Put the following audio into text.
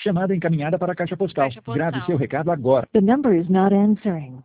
Chamada encaminhada para a caixa postal. Caixa postal. Grave seu recado agora. The number is not answering.